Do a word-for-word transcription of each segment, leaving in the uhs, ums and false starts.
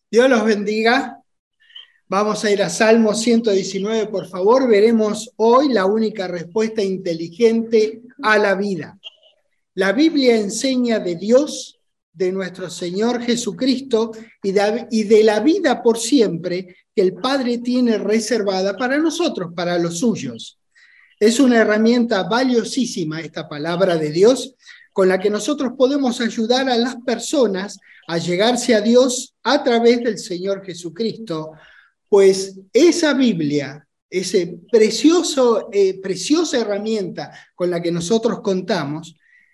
Dios los bendiga. Vamos a ir a Salmo ciento diecinueve, por favor. Veremos hoy la única respuesta inteligente a la vida. La Biblia enseña de Dios, de nuestro Señor Jesucristo y de, y de la vida por siempre que el Padre tiene reservada para nosotros, para los suyos. Es una herramienta valiosísima esta palabra de Dios, con la que nosotros podemos ayudar a las personas a llegarse a Dios a través del Señor Jesucristo, pues esa Biblia, esa precioso, eh, preciosa herramienta con la que nosotros contamos,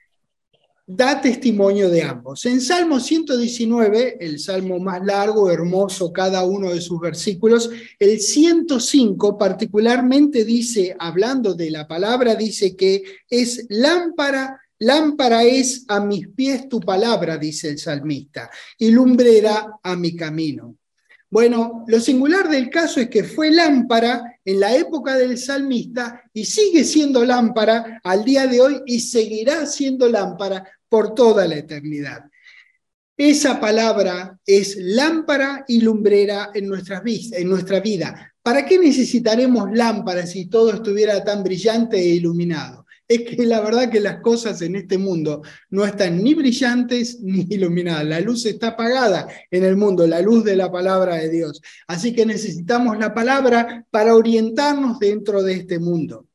da testimonio de ambos. En Salmo ciento diecinueve, el salmo más largo, hermoso, cada uno de sus versículos, el ciento cinco particularmente dice, hablando de la palabra, dice que es lámpara, lámpara es a mis pies tu palabra, dice el salmista, y lumbrera a mi camino. Bueno, lo singular del caso es que fue lámpara en la época del salmista y sigue siendo lámpara al día de hoy y seguirá siendo lámpara por toda la eternidad. Esa palabra es lámpara y lumbrera en, nuestras, en nuestra vida. ¿Para qué necesitaremos lámparas si todo estuviera tan brillante e iluminado? Es que la verdad que las cosas en este mundo no están ni brillantes ni iluminadas. La luz está apagada en el mundo, la luz de la palabra de Dios. Así que necesitamos la palabra para orientarnos dentro de este mundo.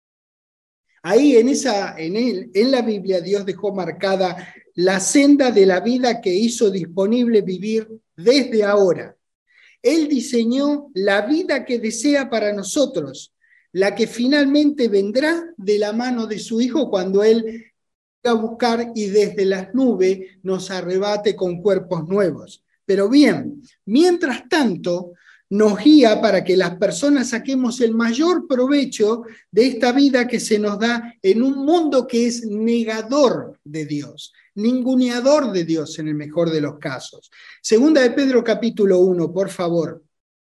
Ahí en, esa, en, el, en la Biblia Dios dejó marcada la senda de la vida que hizo disponible vivir desde ahora. Él diseñó la vida que desea para nosotros, la que finalmente vendrá de la mano de su Hijo cuando Él venga a buscar y desde las nubes nos arrebate con cuerpos nuevos. Pero bien, mientras tanto, nos guía para que las personas saquemos el mayor provecho de esta vida que se nos da en un mundo que es negador de Dios, ninguneador de Dios en el mejor de los casos. Segunda de Pedro capítulo uno, por favor.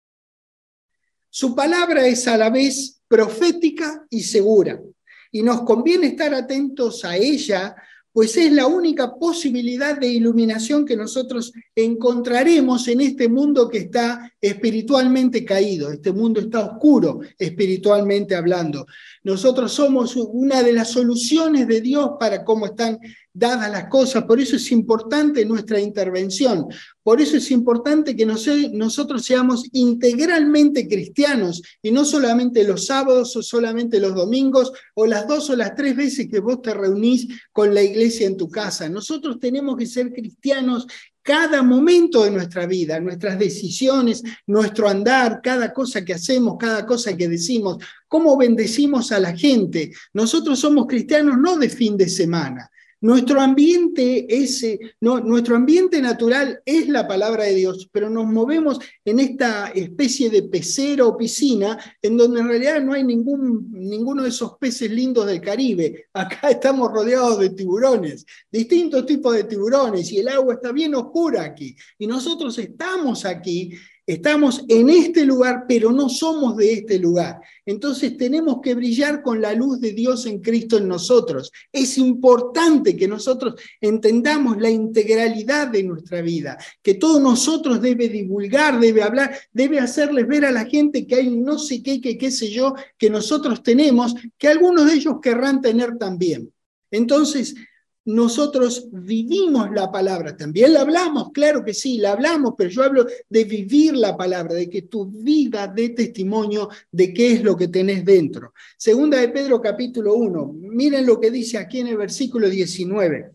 Su palabra es a la vez profética y segura, y nos conviene estar atentos a ella, pues es la única posibilidad de iluminación que nosotros encontraremos en este mundo que está espiritualmente caído. Este mundo está oscuro, espiritualmente hablando. Nosotros somos una de las soluciones de Dios para cómo están dadas las cosas, por eso es importante nuestra intervención, por eso es importante que nos, nosotros seamos integralmente cristianos y no solamente los sábados o solamente los domingos o las dos o las tres veces que vos te reunís con la iglesia en tu casa. Nosotros tenemos que ser cristianos cada momento de nuestra vida, nuestras decisiones, nuestro andar, cada cosa que hacemos, cada cosa que decimos, cómo bendecimos a la gente. Nosotros somos cristianos no de fin de semana. Nuestro ambiente, es, no, nuestro ambiente natural es la palabra de Dios, pero nos movemos en esta especie de pecera o piscina en donde en realidad no hay ningún, ninguno de esos peces lindos del Caribe. Acá estamos rodeados de tiburones, distintos tipos de tiburones, y el agua está bien oscura aquí. Y nosotros estamos aquí, estamos en este lugar, pero no somos de este lugar. Entonces tenemos que brillar con la luz de Dios en Cristo en nosotros. Es importante que nosotros entendamos la integralidad de nuestra vida, que todos nosotros debe divulgar, debe hablar, debe hacerles ver a la gente que hay no sé qué, que qué sé yo, que nosotros tenemos, que algunos de ellos querrán tener también. Entonces, nosotros vivimos la palabra, también la hablamos, claro que sí, la hablamos, pero yo hablo de vivir la palabra, de que tu vida dé testimonio de qué es lo que tenés dentro. Segunda de Pedro capítulo uno, miren lo que dice aquí en el versículo diecinueve.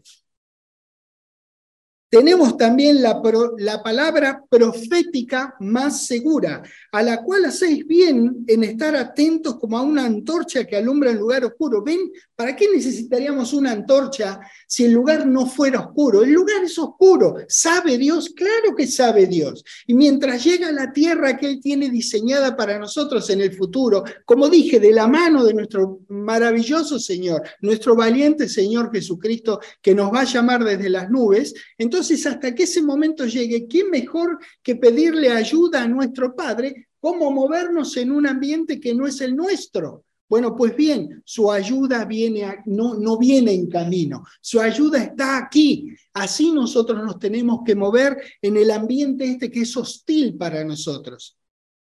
Tenemos también la, pro, la palabra profética más segura, a la cual hacéis bien en estar atentos como a una antorcha que alumbra en lugar oscuro. ¿Ven? ¿Para qué necesitaríamos una antorcha si el lugar no fuera oscuro? El lugar es oscuro. ¿Sabe Dios? Claro que sabe Dios. Y mientras llega la tierra que Él tiene diseñada para nosotros en el futuro, como dije, de la mano de nuestro maravilloso Señor, nuestro valiente Señor Jesucristo, que nos va a llamar desde las nubes, entonces Entonces, hasta que ese momento llegue, ¿quién mejor que pedirle ayuda a nuestro Padre? ¿Cómo movernos en un ambiente que no es el nuestro? Bueno, pues bien, su ayuda viene a, no, no viene en camino, su ayuda está aquí. Así nosotros nos tenemos que mover en el ambiente este que es hostil para nosotros.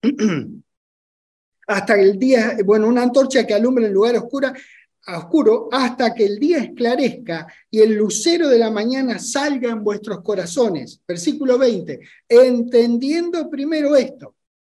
Hasta el día, bueno, una antorcha que alumbra en lugar oscuro, oscuro, hasta que el día esclarezca y el lucero de la mañana salga en vuestros corazones. Versículo veinte, entendiendo primero esto,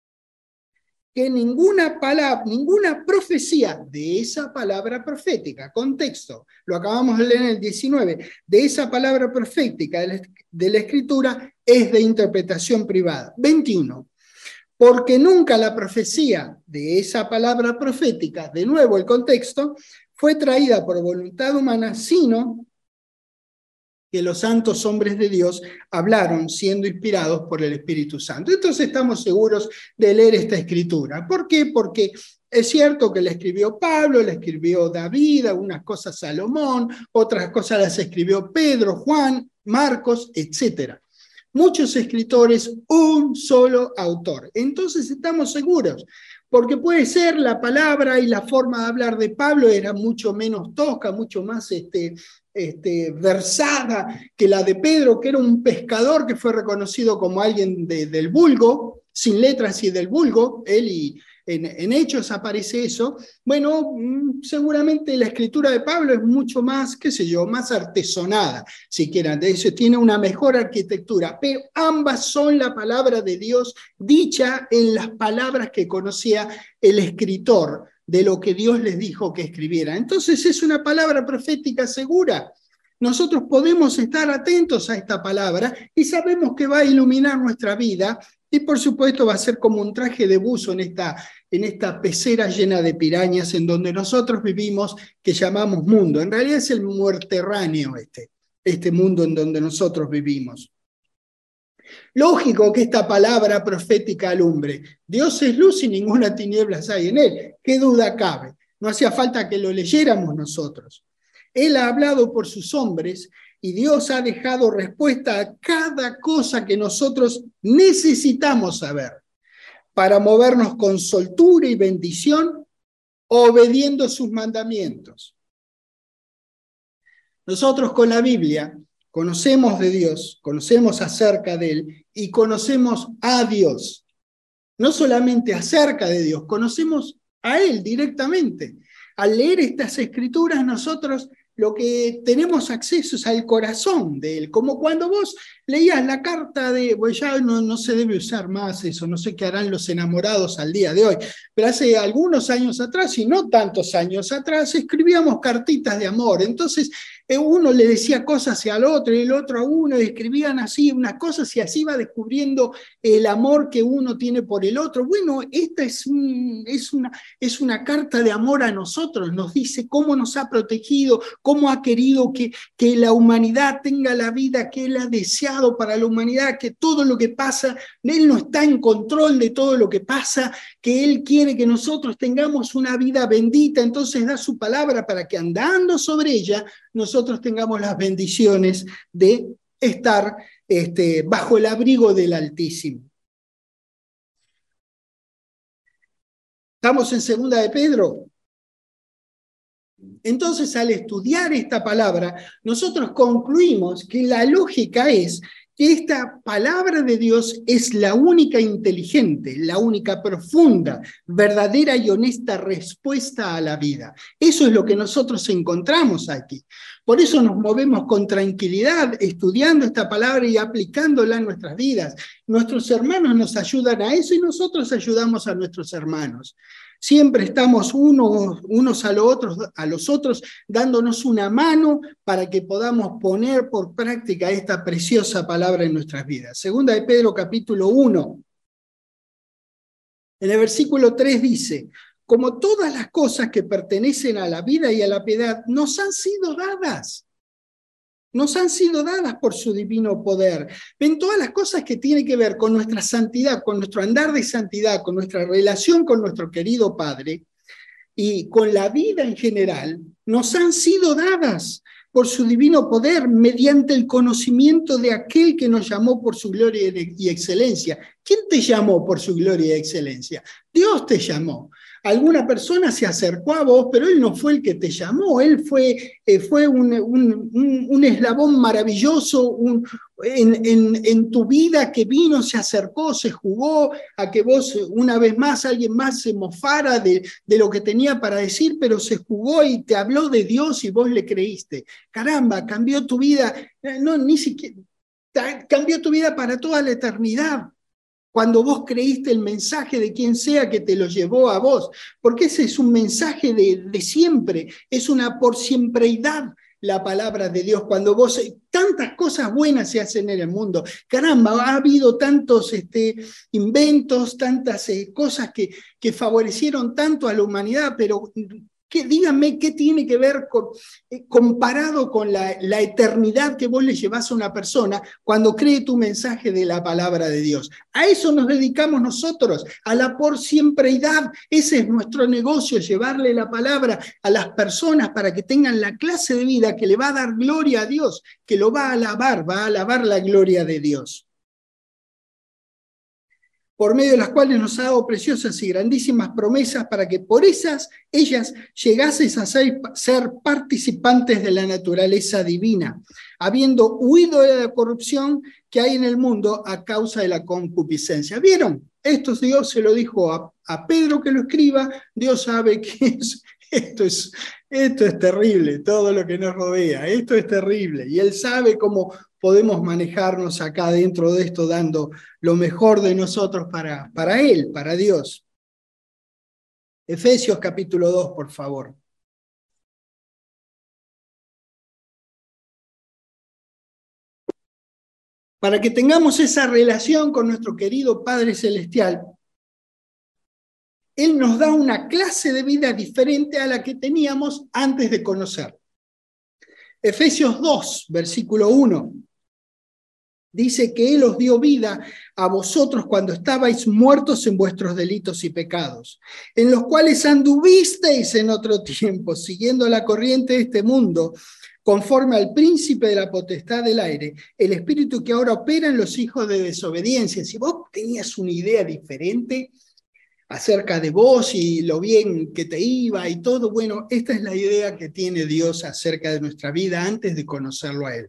que ninguna palabra, ninguna profecía de esa palabra profética, contexto, lo acabamos de leer en el diecinueve, de esa palabra profética de la, de la Escritura es de interpretación privada. veintiuno, porque nunca la profecía de esa palabra profética, de nuevo el contexto, fue traída por voluntad humana, sino que los santos hombres de Dios hablaron siendo inspirados por el Espíritu Santo. Entonces estamos seguros de leer esta escritura. ¿Por qué? Porque es cierto que la escribió Pablo, la escribió David, algunas cosas Salomón, otras cosas las escribió Pedro, Juan, Marcos, etcétera. Muchos escritores, un solo autor. Entonces estamos seguros, porque puede ser la palabra y la forma de hablar de Pablo era mucho menos tosca, mucho más este, este, versada que la de Pedro, que era un pescador que fue reconocido como alguien de, del vulgo, sin letras y del vulgo, él y en, en Hechos aparece eso. Bueno, seguramente la escritura de Pablo es mucho más, qué sé yo, más artesonada, si quieran, de eso tiene una mejor arquitectura, pero ambas son la palabra de Dios dicha en las palabras que conocía el escritor de lo que Dios les dijo que escribiera. Entonces es una palabra profética segura. Nosotros podemos estar atentos a esta palabra y sabemos que va a iluminar nuestra vida y por supuesto va a ser como un traje de buzo en esta, en esta pecera llena de pirañas en donde nosotros vivimos, que llamamos mundo. En realidad es el muerterráneo este, este mundo en donde nosotros vivimos. Lógico que esta palabra profética alumbre. Dios es luz y ninguna tinieblas hay en él. ¿Qué duda cabe? No hacía falta que lo leyéramos nosotros. Él ha hablado por sus hombres y Dios ha dejado respuesta a cada cosa que nosotros necesitamos saber para movernos con soltura y bendición, obediendo sus mandamientos. Nosotros con la Biblia conocemos de Dios, conocemos acerca de Él y conocemos a Dios. No solamente acerca de Dios, conocemos a Él directamente. Al leer estas escrituras nosotros lo que tenemos acceso es al corazón de Él, como cuando vos leías la carta de, pues ya no, no se debe usar más eso, no sé qué harán los enamorados al día de hoy, pero hace algunos años atrás, y no tantos años atrás, escribíamos cartitas de amor, entonces uno le decía cosas al otro, y el otro a uno, y escribían así unas cosas, y así va descubriendo el amor que uno tiene por el otro. Bueno, esta es, un, es, una, es una carta de amor a nosotros, nos dice cómo nos ha protegido, cómo ha querido que, que la humanidad tenga la vida que Él ha deseado para la humanidad, que todo lo que pasa, Él no está en control de todo lo que pasa, que Él quiere que nosotros tengamos una vida bendita, entonces da su palabra para que andando sobre ella, nosotros tengamos las bendiciones de estar este, bajo el abrigo del Altísimo. ¿Estamos en segunda de Pedro? Entonces, al estudiar esta palabra, nosotros concluimos que la lógica es que esta palabra de Dios es la única inteligente, la única profunda, verdadera y honesta respuesta a la vida. Eso es lo que nosotros encontramos aquí. Por eso nos movemos con tranquilidad estudiando esta palabra y aplicándola en nuestras vidas. Nuestros hermanos nos ayudan a eso y nosotros ayudamos a nuestros hermanos. Siempre estamos unos, unos a, los otros, a los otros dándonos una mano para que podamos poner por práctica esta preciosa palabra en nuestras vidas. Segunda de Pedro capítulo uno. En el versículo tres dice, como todas las cosas que pertenecen a la vida y a la piedad nos han sido dadas. Nos han sido dadas por su divino poder. Ven, todas las cosas que tienen que ver con nuestra santidad, con nuestro andar de santidad, con nuestra relación con nuestro querido Padre y con la vida en general, nos han sido dadas por su divino poder mediante el conocimiento de aquel que nos llamó por su gloria y excelencia. ¿Quién te llamó por su gloria y excelencia? Dios te llamó. alguna persona se acercó a vos, pero él no fue el que te llamó, él fue, eh, fue un, un, un, un eslabón maravilloso un, en, en, en tu vida que vino, se acercó, se jugó a que vos una vez más, alguien más se mofara de, de lo que tenía para decir, pero se jugó y te habló de Dios y vos le creíste. Caramba, cambió tu vida, no, ni siquiera, cambió tu vida para toda la eternidad. Cuando vos creíste el mensaje de quien sea que te lo llevó a vos, porque ese es un mensaje de, de siempre, es una por siempreidad la palabra de Dios. Cuando vos, tantas cosas buenas se hacen en el mundo, caramba, ha habido tantos este, inventos, tantas eh, cosas que, que favorecieron tanto a la humanidad, pero ¿qué, díganme qué tiene que ver con, eh, comparado con la, la eternidad que vos le llevás a una persona cuando cree tu mensaje de la palabra de Dios? A eso nos dedicamos nosotros, a la por siempreidad. Ese es nuestro negocio, llevarle la palabra a las personas para que tengan la clase de vida que le va a dar gloria a Dios, que lo va a alabar, va a alabar la gloria de Dios. Por medio de las cuales nos ha dado preciosas y grandísimas promesas para que por esas, ellas llegases a ser, ser participantes de la naturaleza divina, habiendo huido de la corrupción que hay en el mundo a causa de la concupiscencia. ¿Vieron? Esto Dios se lo dijo a, a Pedro que lo escriba. Dios sabe que es, esto, es, esto es terrible, todo lo que nos rodea, esto es terrible. Y Él sabe cómo podemos manejarnos acá dentro de esto, dando lo mejor de nosotros para, para Él, para Dios. Efesios capítulo dos, por favor. Para que tengamos esa relación con nuestro querido Padre Celestial, Él nos da una clase de vida diferente a la que teníamos antes de conocerlo. Efesios dos, versículo uno. Dice que Él os dio vida a vosotros cuando estabais muertos en vuestros delitos y pecados, en los cuales anduvisteis en otro tiempo, siguiendo la corriente de este mundo, conforme al príncipe de la potestad del aire, el espíritu que ahora opera en los hijos de desobediencia. Si vos tenías una idea diferente acerca de vos y lo bien que te iba y todo, bueno, esta es la idea que tiene Dios acerca de nuestra vida antes de conocerlo a Él.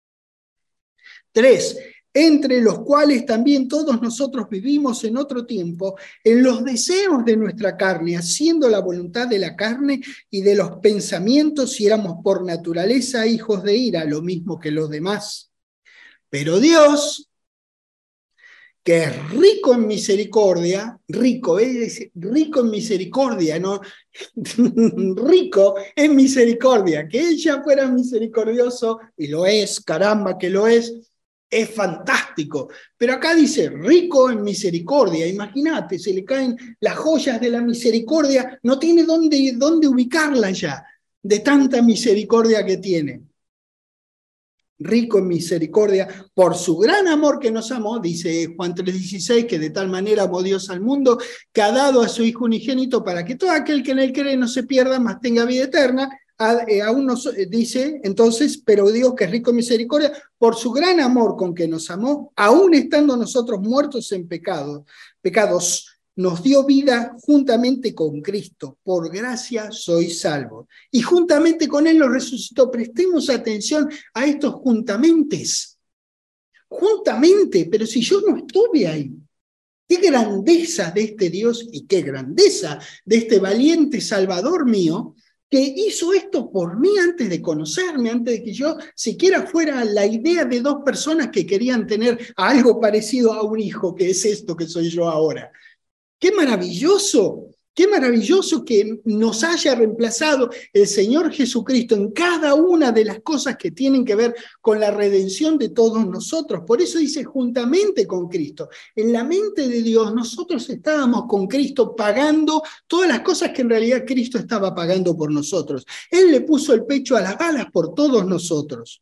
Tres, entre los cuales también todos nosotros vivimos en otro tiempo, en los deseos de nuestra carne, haciendo la voluntad de la carne y de los pensamientos, y éramos por naturaleza hijos de ira, lo mismo que los demás. Pero Dios, que es rico en misericordia, rico, es rico en misericordia, ¿no? Rico en misericordia, que Él ya fuera misericordioso, y lo es, caramba que lo es, es fantástico, pero acá dice rico en misericordia. Imagínate, se le caen las joyas de la misericordia, no tiene dónde, dónde ubicarla ya, de tanta misericordia que tiene. Rico en misericordia, por su gran amor que nos amó, dice Juan tres dieciséis, que de tal manera amó Dios al mundo, que ha dado a su Hijo unigénito para que todo aquel que en él cree no se pierda, mas tenga vida eterna. A, eh, aún nos eh, dice entonces, pero Dios que es rico en misericordia, por su gran amor con que nos amó, aún estando nosotros muertos en pecado, pecados, nos dio vida juntamente con Cristo. Por gracia sois salvos. Y juntamente con Él nos resucitó. Prestemos atención a estos juntamentes. Juntamente, pero si yo no estuve ahí. Qué grandeza de este Dios y qué grandeza de este valiente Salvador mío, que hizo esto por mí antes de conocerme, antes de que yo siquiera fuera la idea de dos personas que querían tener algo parecido a un hijo, que es esto que soy yo ahora. ¡Qué maravilloso! ¡Qué maravilloso que nos haya reemplazado el Señor Jesucristo en cada una de las cosas que tienen que ver con la redención de todos nosotros! Por eso dice juntamente con Cristo. En la mente de Dios nosotros estábamos con Cristo pagando todas las cosas que en realidad Cristo estaba pagando por nosotros. Él le puso el pecho a las balas por todos nosotros.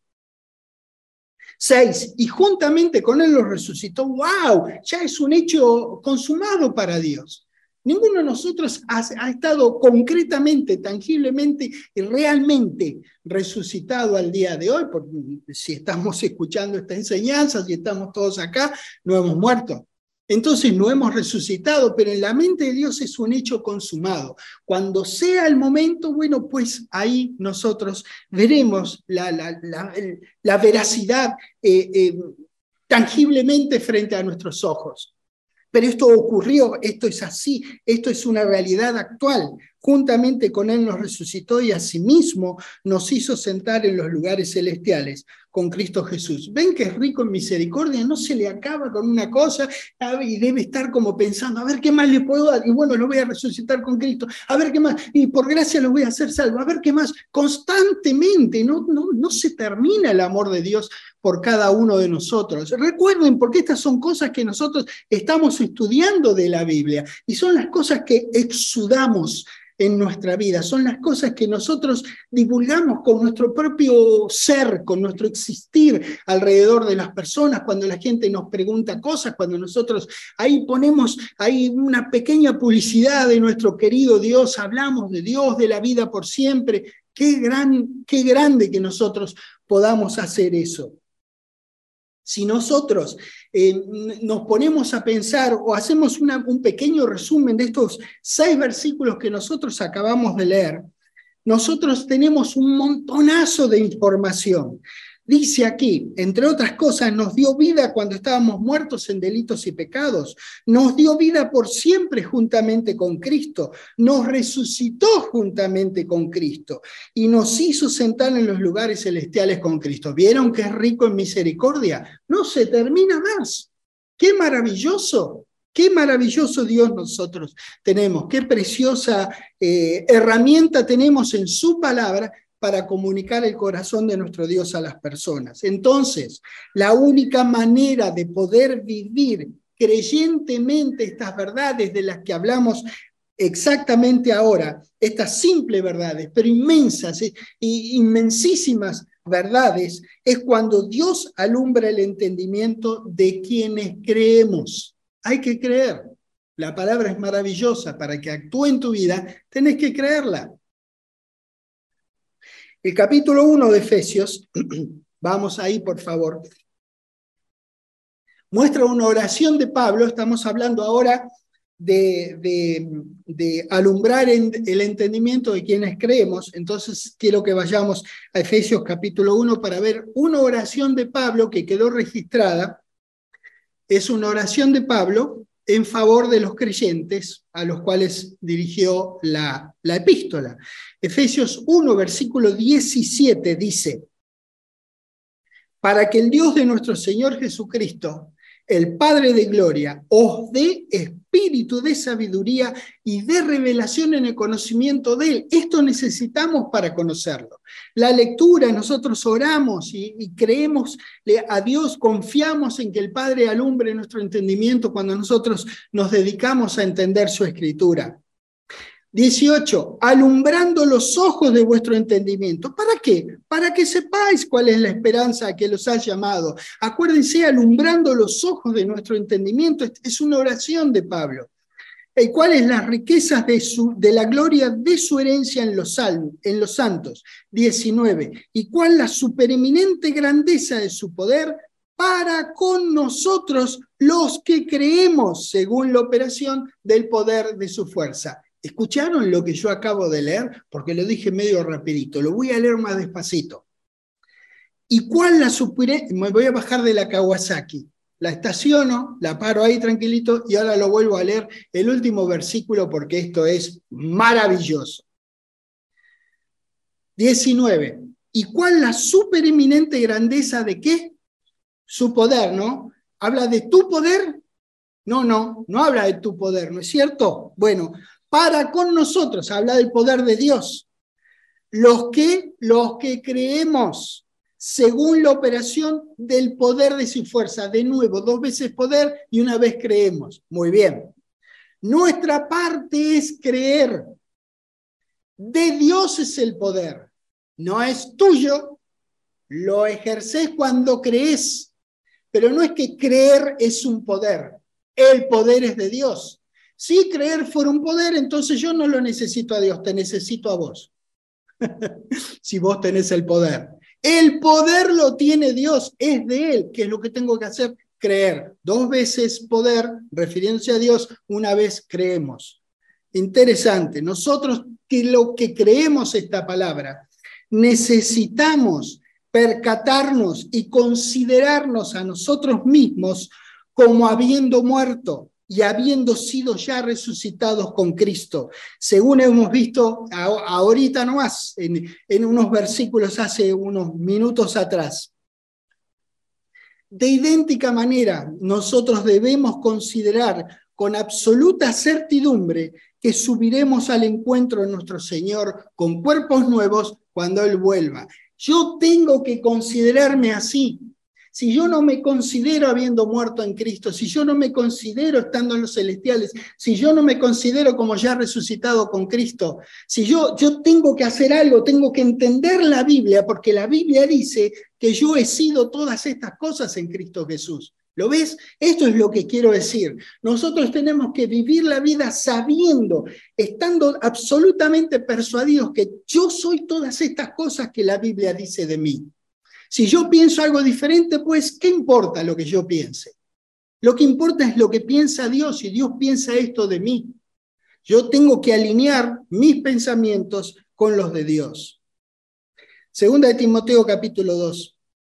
Seis, y juntamente con Él los resucitó. ¡Wow! Ya es un hecho consumado para Dios. Ninguno de nosotros ha, ha estado concretamente, tangiblemente y realmente resucitado al día de hoy, porque si estamos escuchando esta enseñanza, si estamos todos acá, no hemos muerto. Entonces no hemos resucitado, pero en la mente de Dios es un hecho consumado. Cuando sea el momento, bueno, pues ahí nosotros veremos la, la, la, la veracidad eh, eh, tangiblemente frente a nuestros ojos. Pero esto ocurrió, esto es así, esto es una realidad actual. Juntamente con Él nos resucitó y asimismo nos hizo sentar en los lugares celestiales con Cristo Jesús. ¿Ven que es rico en misericordia? No se le acaba con una cosa y debe estar como pensando, a ver qué más le puedo dar, y bueno, lo voy a resucitar con Cristo, a ver qué más, y por gracia lo voy a hacer salvo, a ver qué más, constantemente, no, no, no se termina el amor de Dios por cada uno de nosotros. Recuerden, porque estas son cosas que nosotros estamos estudiando de la Biblia, y son las cosas que exudamos en nuestra vida, son las cosas que nosotros divulgamos con nuestro propio ser, con nuestro existir alrededor de las personas, cuando la gente nos pregunta cosas, cuando nosotros ahí ponemos ahí una pequeña publicidad de nuestro querido Dios, hablamos de Dios, de la vida por siempre. Qué gran, qué grande que nosotros podamos hacer eso. Si nosotros eh, nos ponemos a pensar o hacemos una, un pequeño resumen de estos seis versículos que nosotros acabamos de leer, nosotros tenemos un montonazo de información. Dice aquí, entre otras cosas, nos dio vida cuando estábamos muertos en delitos y pecados, nos dio vida por siempre juntamente con Cristo, nos resucitó juntamente con Cristo y nos hizo sentar en los lugares celestiales con Cristo. ¿Vieron que es rico en misericordia? No se termina más. ¡Qué maravilloso! Qué maravilloso Dios nosotros tenemos, qué preciosa eh, herramienta tenemos en su palabra para comunicar el corazón de nuestro Dios a las personas. Entonces, la única manera de poder vivir creyentemente estas verdades de las que hablamos exactamente ahora, estas simples verdades, pero inmensas e inmensísimas verdades, es cuando Dios alumbra el entendimiento de quienes creemos. Hay que creer. La palabra es maravillosa. Para que actúe en tu vida, tenés que creerla. El capítulo uno de Efesios, vamos ahí por favor, muestra una oración de Pablo. Estamos hablando ahora de, de, de alumbrar en, el entendimiento de quienes creemos. Entonces quiero que vayamos a Efesios capítulo uno para ver una oración de Pablo que quedó registrada. Es una oración de Pablo en favor de los creyentes a los cuales dirigió la, la epístola. Efesios uno, versículo diecisiete dice: para que el Dios de nuestro Señor Jesucristo, el Padre de gloria, os dé espíritu de sabiduría y de revelación en el conocimiento de Él. Esto necesitamos para conocerlo. La lectura, nosotros oramos y, y creemos a Dios, confiamos en que el Padre alumbre nuestro entendimiento cuando nosotros nos dedicamos a entender su Escritura. dieciocho, alumbrando los ojos de vuestro entendimiento. ¿Para qué? Para que sepáis cuál es la esperanza a que los ha llamado. Acuérdense, alumbrando los ojos de nuestro entendimiento. Es una oración de Pablo. ¿Y cuáles las riquezas de, su, de la gloria de su herencia en los, en los santos? diecinueve. ¿Y cuál la supereminente grandeza de su poder para con nosotros los que creemos según la operación del poder de su fuerza? ¿Escucharon lo que yo acabo de leer? Porque lo dije medio rapidito, lo voy a leer más despacito. ¿Y cuál la supere? Me voy a bajar de la Kawasaki, la estaciono, la paro ahí tranquilito y ahora lo vuelvo a leer el último versículo porque esto es maravilloso. diecinueve. ¿Y cuál la supereminente grandeza de qué? Su poder, ¿no? ¿Habla de tu poder? No, no, no habla de tu poder, ¿no es cierto? Bueno, para con nosotros, habla del poder de Dios. Los que, los que creemos según la operación del poder de su fuerza. De nuevo, dos veces poder y una vez creemos. Muy bien. Nuestra parte es creer. De Dios es el poder. No es tuyo. Lo ejerces cuando crees. Pero no es que creer es un poder. El poder es de Dios. Si creer fuera un poder, entonces yo no lo necesito a Dios, te necesito a vos. Si vos tenés el poder. El poder lo tiene Dios, es de Él. ¿Qué es lo que tengo que hacer? creer. Dos veces poder, refiriéndose a Dios, una vez creemos. Interesante. Nosotros que lo que creemos esta palabra, necesitamos percatarnos y considerarnos a nosotros mismos como habiendo muerto y habiendo sido ya resucitados con Cristo, según hemos visto ahorita nomás, en, en unos versículos hace unos minutos atrás. De idéntica manera, nosotros debemos considerar con absoluta certidumbre que subiremos al encuentro de nuestro Señor con cuerpos nuevos cuando Él vuelva. Yo tengo que considerarme así. Si yo no me considero habiendo muerto en Cristo, si yo no me considero estando en los celestiales, si yo no me considero como ya resucitado con Cristo, si yo, yo tengo que hacer algo, tengo que entender la Biblia, porque la Biblia dice que yo he sido todas estas cosas en Cristo Jesús. ¿Lo ves? Esto es lo que quiero decir. Nosotros tenemos que vivir la vida sabiendo, estando absolutamente persuadidos que yo soy todas estas cosas que la Biblia dice de mí. Si yo pienso algo diferente, pues, ¿qué importa lo que yo piense? Lo que importa es lo que piensa Dios, y Dios piensa esto de mí. Yo tengo que alinear mis pensamientos con los de Dios. Segunda de Timoteo, capítulo dos.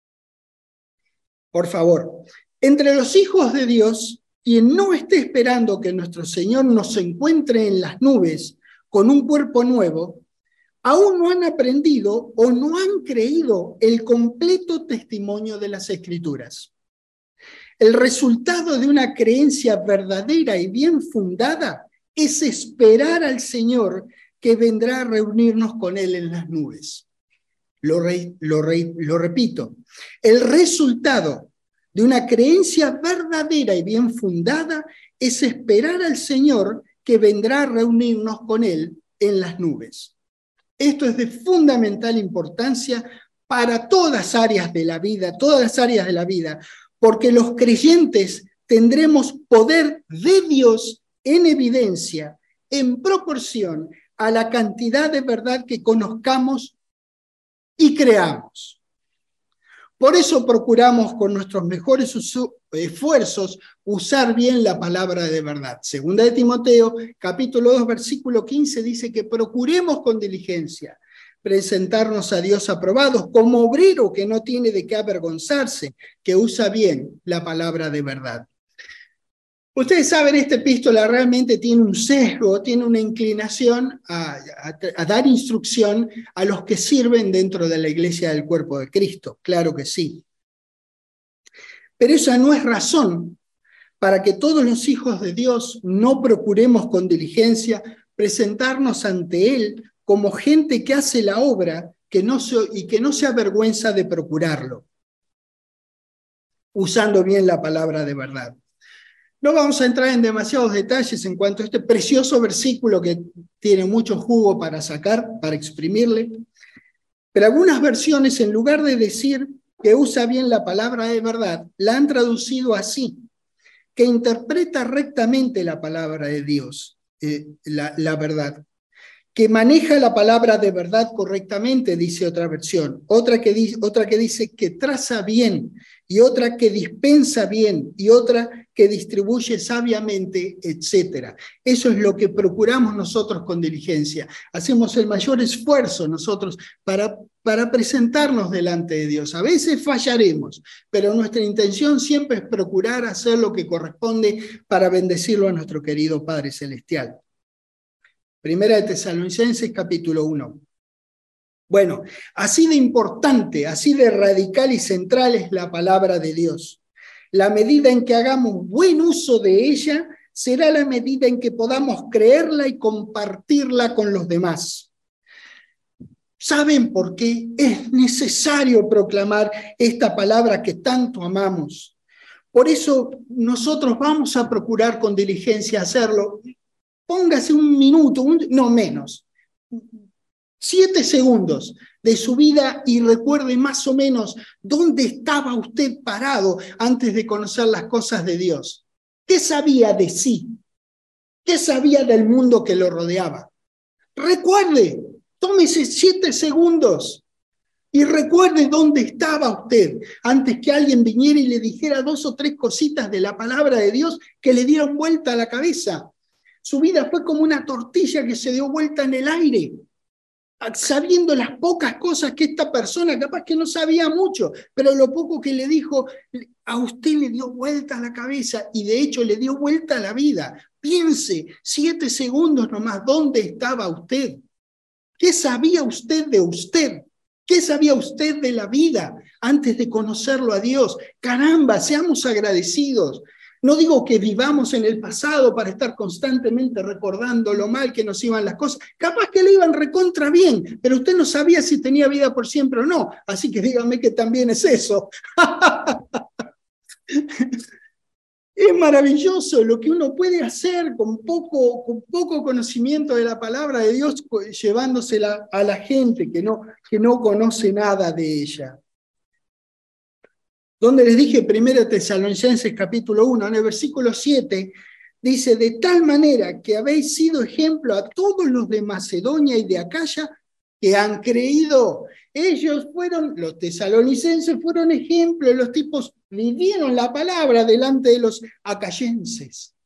Por favor. Entre los hijos de Dios, quien no esté esperando que nuestro Señor nos encuentre en las nubes con un cuerpo nuevo, aún no han aprendido o no han creído el completo testimonio de las Escrituras. El resultado de una creencia verdadera y bien fundada es esperar al Señor que vendrá a reunirnos con Él en las nubes. Lo, re, lo, re, lo repito, el resultado de una creencia verdadera y bien fundada es esperar al Señor que vendrá a reunirnos con Él en las nubes. Esto es de fundamental importancia para todas áreas de la vida, todas las áreas de la vida, porque los creyentes tendremos poder de Dios en evidencia, en proporción a la cantidad de verdad que conozcamos y creamos. Por eso procuramos con nuestros mejores esfuerzos usar bien la palabra de verdad. Segunda de Timoteo, capítulo dos, versículo quince, dice que procuremos con diligencia presentarnos a Dios aprobados como obrero que no tiene de qué avergonzarse, que usa bien la palabra de verdad. Ustedes saben, esta epístola realmente tiene un sesgo, tiene una inclinación a, a, a dar instrucción a los que sirven dentro de la iglesia del cuerpo de Cristo, claro que sí. Pero esa no es razón para que todos los hijos de Dios no procuremos con diligencia presentarnos ante Él como gente que hace la obra que no se, y que no se avergüenza de procurarlo, usando bien la palabra de verdad. No vamos a entrar en demasiados detalles en cuanto a este precioso versículo que tiene mucho jugo para sacar, para exprimirle, pero algunas versiones, en lugar de decir que usa bien la palabra de verdad, la han traducido así, que interpreta rectamente la palabra de Dios, eh, la, la verdad, que maneja la palabra de verdad correctamente, dice otra versión, otra que, dice, otra que dice que traza bien, y otra que dispensa bien, y otra que distribuye sabiamente, etcétera. Eso es lo que procuramos nosotros con diligencia. Hacemos el mayor esfuerzo nosotros para, para presentarnos delante de Dios. A veces fallaremos, pero nuestra intención siempre es procurar hacer lo que corresponde para bendecirlo a nuestro querido Padre Celestial. Primera de Tesalonicenses, capítulo uno. Bueno, así de importante, así de radical y central es la palabra de Dios. La medida en que hagamos buen uso de ella será la medida en que podamos creerla y compartirla con los demás. ¿Saben por qué? Es necesario proclamar esta palabra que tanto amamos. Por eso nosotros vamos a procurar con diligencia hacerlo. Póngase un minuto, un, no menos, siete segundos de su vida y recuerde más o menos dónde estaba usted parado antes de conocer las cosas de Dios. ¿Qué sabía de sí? ¿Qué sabía del mundo que lo rodeaba? Recuerde, tómese siete segundos Y recuerde dónde estaba usted antes que alguien viniera y le dijera dos o tres cositas de la palabra de Dios que le dieron vuelta a la cabeza. Su vida fue como una tortilla que se dio vuelta en el aire, sabiendo las pocas cosas que esta persona, capaz que no sabía mucho, pero lo poco que le dijo, a usted le dio vuelta a la cabeza y de hecho le dio vuelta a la vida. Piense, siete segundos nomás, ¿dónde estaba usted? ¿Qué sabía usted de usted? ¿Qué sabía usted de la vida antes de conocerlo a Dios? Caramba, seamos agradecidos. No digo que vivamos en el pasado para estar constantemente recordando lo mal que nos iban las cosas. Capaz que le iban recontra bien, pero usted no sabía si tenía vida por siempre o no. Así que dígame que también es eso. Es maravilloso lo que uno puede hacer con poco, con poco conocimiento de la palabra de Dios, llevándosela a la gente que no, que no conoce nada de ella. Donde les dije, primera Tesalonicenses capítulo uno, en el versículo siete, dice, de tal manera que habéis sido ejemplo a todos los de Macedonia y de Acaya que han creído. Ellos fueron, los tesalonicenses fueron ejemplos, los tipos vivieron la palabra delante de los acayenses.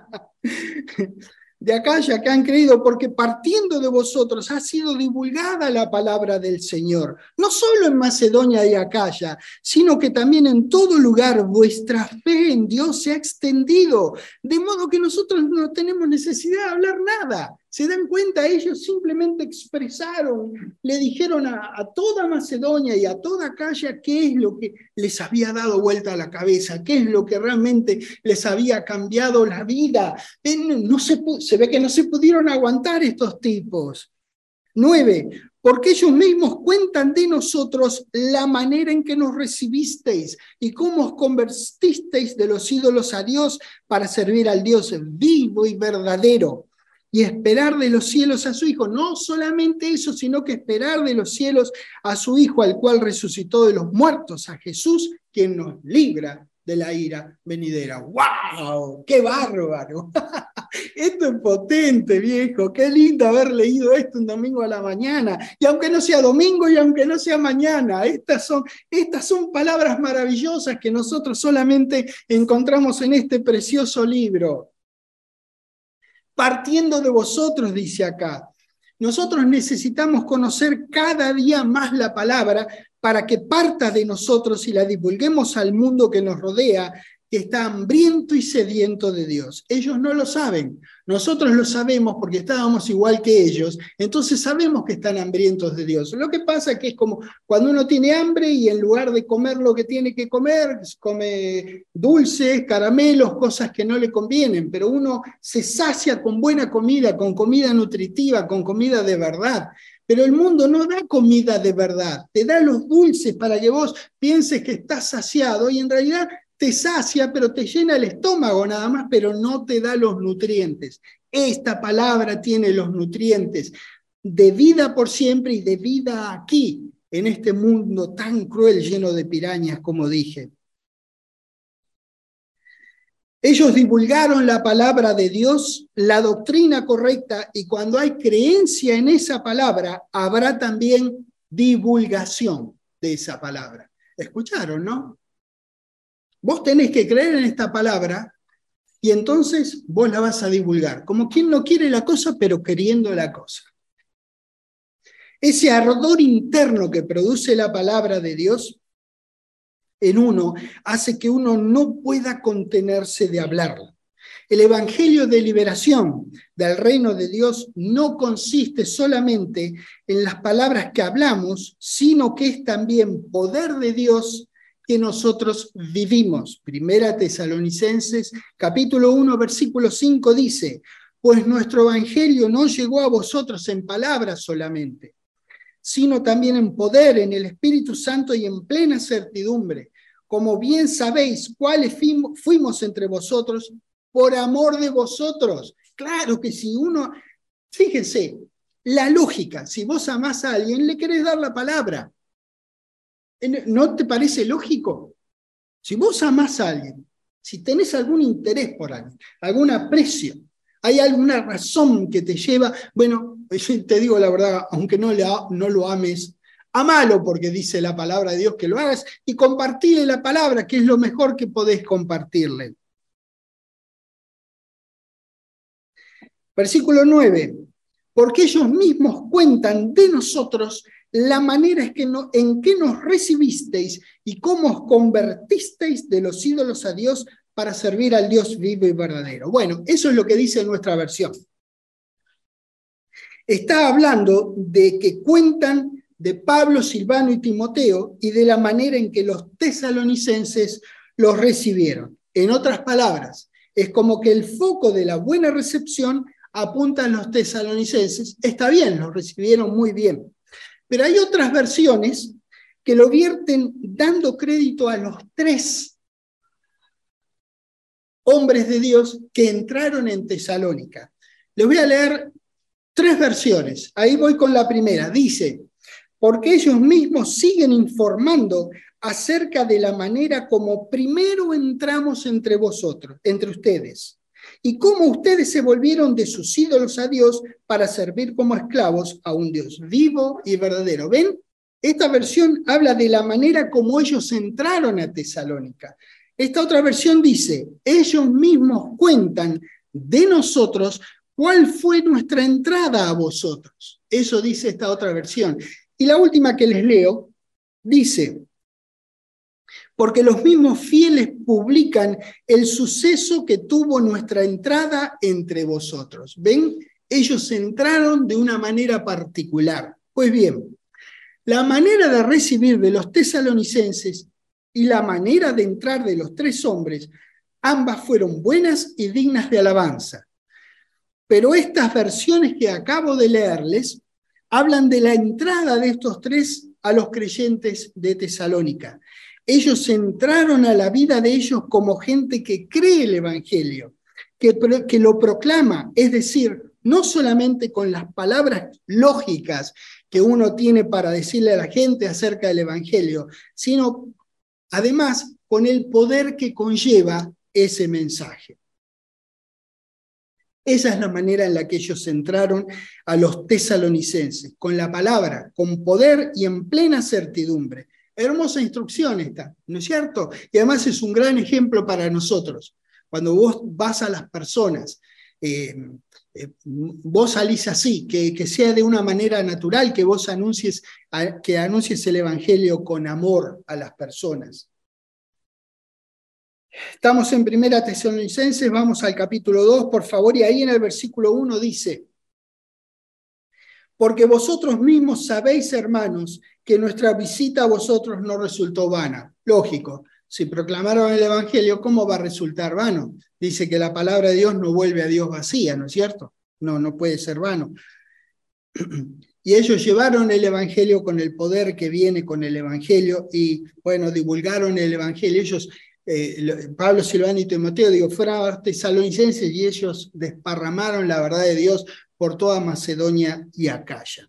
De Acaya que han creído, porque partiendo de vosotros ha sido divulgada la palabra del Señor, no solo en Macedonia y Acaya, sino que también en todo lugar vuestra fe en Dios se ha extendido, de modo que nosotros no tenemos necesidad de hablar nada. ¿Se dan cuenta? Ellos simplemente expresaron, le dijeron a, a toda Macedonia y a toda Acaya qué es lo que les había dado vuelta a la cabeza, qué es lo que realmente les había cambiado la vida. No se, se ve que no se pudieron aguantar estos tipos. Nueve, porque ellos mismos cuentan de nosotros la manera en que nos recibisteis y cómo os convertisteis de los ídolos a Dios para servir al Dios vivo y verdadero. Y esperar de los cielos a su Hijo. No solamente eso, sino que esperar de los cielos a su Hijo, al cual resucitó de los muertos, a Jesús, quien nos libra de la ira venidera. ¡Wow! ¡Qué bárbaro! Esto es potente, viejo. Qué lindo haber leído esto un domingo a la mañana. Y aunque no sea domingo y aunque no sea mañana, estas son, estas son palabras maravillosas que nosotros solamente encontramos en este precioso libro. Partiendo de vosotros, dice acá. Nosotros necesitamos conocer cada día más la palabra para que parta de nosotros y la divulguemos al mundo que nos rodea, que está hambriento y sediento de Dios. Ellos no lo saben, nosotros lo sabemos porque estábamos igual que ellos, entonces sabemos que están hambrientos de Dios. Lo que pasa es que es como cuando uno tiene hambre y en lugar de comer lo que tiene que comer, come dulces, caramelos, cosas que no le convienen, pero uno se sacia con buena comida, con comida nutritiva, con comida de verdad. Pero el mundo no da comida de verdad, te da los dulces para que vos pienses que estás saciado y en realidad te sacia, pero te llena el estómago nada más, pero no te da los nutrientes. Esta palabra tiene los nutrientes de vida por siempre y de vida aquí, en este mundo tan cruel, lleno de pirañas, como dije. Ellos divulgaron la palabra de Dios, la doctrina correcta, y cuando hay creencia en esa palabra, habrá también divulgación de esa palabra. ¿Escucharon, no? Vos tenés que creer en esta palabra y entonces vos la vas a divulgar. Como quien no quiere la cosa, pero queriendo la cosa. Ese ardor interno que produce la palabra de Dios en uno hace que uno no pueda contenerse de hablarla. El evangelio de liberación del reino de Dios no consiste solamente en las palabras que hablamos, sino que es también poder de Dios que nosotros vivimos. Primera Tesalonicenses, capítulo uno, versículo cinco dice, pues nuestro evangelio no llegó a vosotros en palabras solamente, sino también en poder, en el Espíritu Santo y en plena certidumbre, como bien sabéis cuáles fuimos entre vosotros por amor de vosotros. Claro que si uno, fíjense, la lógica, si vos amás a alguien, le querés dar la palabra. ¿No te parece lógico? Si vos amás a alguien, si tenés algún interés por alguien, algún aprecio, hay alguna razón que te lleva, bueno, te digo la verdad, aunque no, le, no lo ames, Amalo porque dice la palabra de Dios que lo hagas y compartile la palabra, que es lo mejor que podés compartirle. Versículo nueve. Porque ellos mismos cuentan de nosotros la manera en que, no, en que nos recibisteis y cómo os convertisteis de los ídolos a Dios para servir al Dios vivo y verdadero. Bueno, eso es lo que dice nuestra versión. Está hablando de que cuentan de Pablo, Silvano y Timoteo y de la manera en que los tesalonicenses los recibieron. En otras palabras, es como que el foco de la buena recepción apunta a los tesalonicenses. Está bien, los recibieron muy bien. Pero hay otras versiones que lo vierten dando crédito a los tres hombres de Dios que entraron en Tesalónica. Les voy a leer tres versiones. Ahí voy con la primera. Dice, porque ellos mismos siguen informando acerca de la manera como primero entramos entre vosotros, entre ustedes, y cómo ustedes se volvieron de sus ídolos a Dios para servir como esclavos a un Dios vivo y verdadero. ¿Ven? Esta versión habla de la manera como ellos entraron a Tesalónica. Esta otra versión dice, ellos mismos cuentan de nosotros cuál fue nuestra entrada a vosotros. Eso dice esta otra versión. Y la última que les leo dice, porque los mismos fieles publican el suceso que tuvo nuestra entrada entre vosotros. ¿Ven? Ellos entraron de una manera particular. Pues bien, la manera de recibir de los tesalonicenses y la manera de entrar de los tres hombres, ambas fueron buenas y dignas de alabanza. Pero estas versiones que acabo de leerles hablan de la entrada de estos tres a los creyentes de Tesalónica. Ellos entraron a la vida de ellos como gente que cree el Evangelio, que, que lo proclama, es decir, no solamente con las palabras lógicas que uno tiene para decirle a la gente acerca del Evangelio, sino además con el poder que conlleva ese mensaje. Esa es la manera en la que ellos entraron a los tesalonicenses, con la palabra, con poder y en plena certidumbre. Hermosa instrucción esta, ¿no es cierto? Y además es un gran ejemplo para nosotros. Cuando vos vas a las personas, eh, eh, vos salís así, que, que sea de una manera natural, que vos anuncies, que anuncies el Evangelio con amor a las personas. Estamos en Primera Tesalonicenses, vamos al capítulo dos, por favor, y ahí en el versículo uno dice, porque vosotros mismos sabéis, hermanos, que nuestra visita a vosotros no resultó vana. Lógico, si proclamaron el Evangelio, ¿cómo va a resultar vano? Dice que la palabra de Dios no vuelve a Dios vacía, ¿no es cierto? No, no puede ser vano. Y ellos llevaron el Evangelio con el poder que viene con el Evangelio y, bueno, divulgaron el Evangelio. Ellos, eh, Pablo, Silvano y Timoteo, digo, fueron tesalonicenses y ellos desparramaron la verdad de Dios por toda Macedonia y Acaya.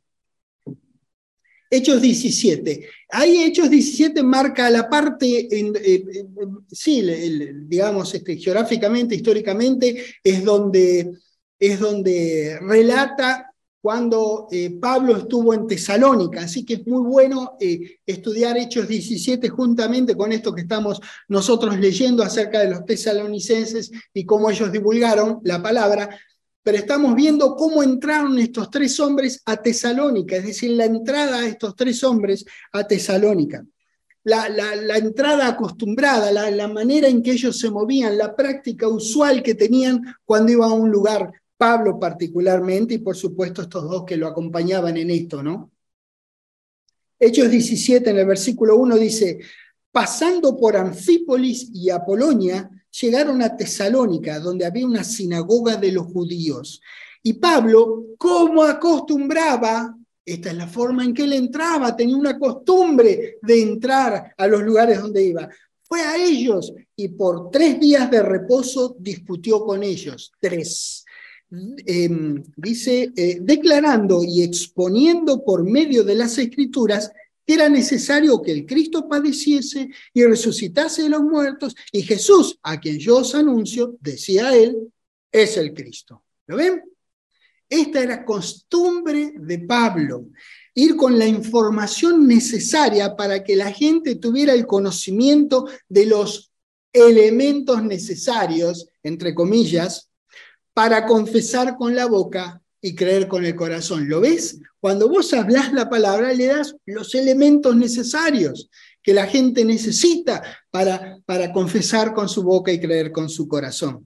Hechos diecisiete. Ahí Hechos diecisiete marca la parte, en, eh, eh, sí, el, digamos, este, geográficamente, históricamente, es donde, es donde relata cuando eh, Pablo estuvo en Tesalónica. Así que es muy bueno eh, estudiar Hechos diecisiete juntamente con esto que estamos nosotros leyendo acerca de los tesalonicenses y cómo ellos divulgaron la palabra. Pero estamos viendo cómo entraron estos tres hombres a Tesalónica, es decir, la entrada a estos tres hombres a Tesalónica. La, la, la entrada acostumbrada, la, la manera en que ellos se movían, la práctica usual que tenían cuando iban a un lugar, Pablo particularmente, y por supuesto estos dos que lo acompañaban en esto, ¿no? Hechos diecisiete, en el versículo uno dice, pasando por Anfípolis y Apolonia, llegaron a Tesalónica, donde había una sinagoga de los judíos. Y Pablo, como acostumbraba, esta es la forma en que él entraba, tenía una costumbre de entrar a los lugares donde iba. Fue a ellos y por tres días de reposo discutió con ellos. Tres. Eh, dice, eh, declarando y exponiendo por medio de las Escrituras que era necesario que el Cristo padeciese y resucitase de los muertos, y Jesús, a quien yo os anuncio, decía él, es el Cristo. ¿Lo ven? Esta era costumbre de Pablo, ir con la información necesaria para que la gente tuviera el conocimiento de los elementos necesarios, entre comillas, para confesar con la boca y creer con el corazón. ¿Lo ves? Cuando vos hablás la palabra, le das los elementos necesarios que la gente necesita para, para confesar con su boca y creer con su corazón.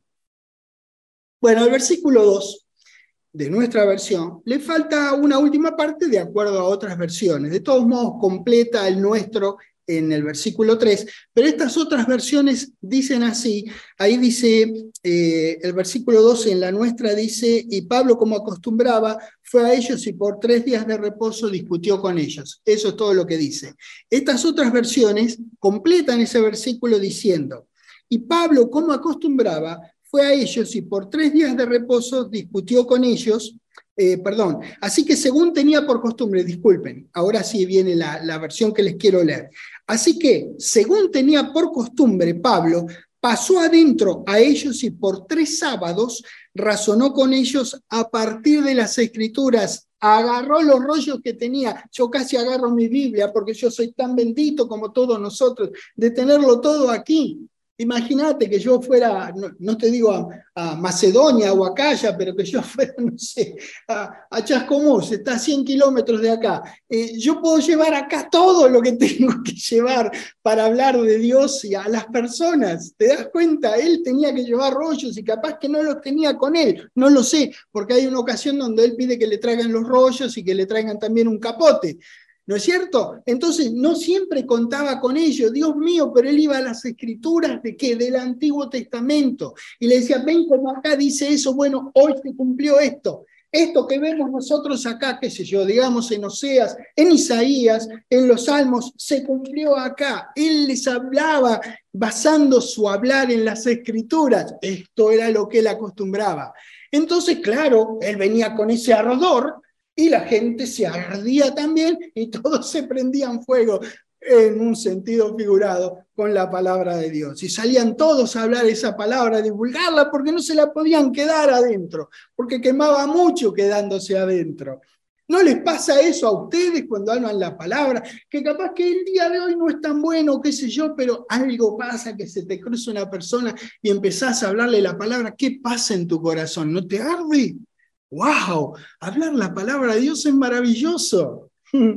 Bueno, el versículo dos de nuestra versión le falta una última parte de acuerdo a otras versiones. De todos modos, completa el nuestro en el versículo tres, pero estas otras versiones dicen así. Ahí dice, eh, el versículo doce en la nuestra dice, y Pablo, como acostumbraba, fue a ellos y por tres días de reposo discutió con ellos. Eso es todo lo que dice. Estas otras versiones completan ese versículo diciendo, y Pablo, como acostumbraba, fue a ellos y por tres días de reposo discutió con ellos. Eh, perdón, así que según tenía por costumbre, disculpen, ahora sí viene la, la versión que les quiero leer. Así que, según tenía por costumbre, Pablo pasó adentro a ellos y por tres sábados razonó con ellos a partir de las Escrituras. Agarró los rollos que tenía. Yo casi agarro mi Biblia porque yo soy tan bendito como todos nosotros, de tenerlo todo aquí. Imagínate que yo fuera, no, no te digo a, a Macedonia o a Acaya, pero que yo fuera, no sé, a, a Chascomús, está a cien kilómetros de acá. Eh, yo puedo llevar acá todo lo que tengo que llevar para hablar de Dios y a las personas. ¿Te das cuenta? Él tenía que llevar rollos y capaz que no los tenía con él. No lo sé, porque hay una ocasión donde él pide que le traigan los rollos y que le traigan también un capote. ¿No es cierto? Entonces, no siempre contaba con ello. Dios mío, pero él iba a las Escrituras ¿de qué? Del Antiguo Testamento. Y le decía, ven como acá dice eso, bueno, hoy se cumplió esto. Esto que vemos nosotros acá, qué sé yo, digamos en Oseas, en Isaías, en los Salmos, se cumplió acá. Él les hablaba basando su hablar en las Escrituras. Esto era lo que él acostumbraba. Entonces, claro, él venía con ese ardor, y la gente se ardía también y todos se prendían fuego en un sentido figurado con la palabra de Dios. Y salían todos a hablar esa palabra, a divulgarla, porque no se la podían quedar adentro, porque quemaba mucho quedándose adentro. ¿No les pasa eso a ustedes cuando hablan la palabra? Que capaz que el día de hoy no es tan bueno, qué sé yo, pero algo pasa, que se te cruza una persona y empezás a hablarle la palabra. ¿Qué pasa en tu corazón? ¿No te arde? ¡Wow! Hablar la palabra de Dios es maravilloso.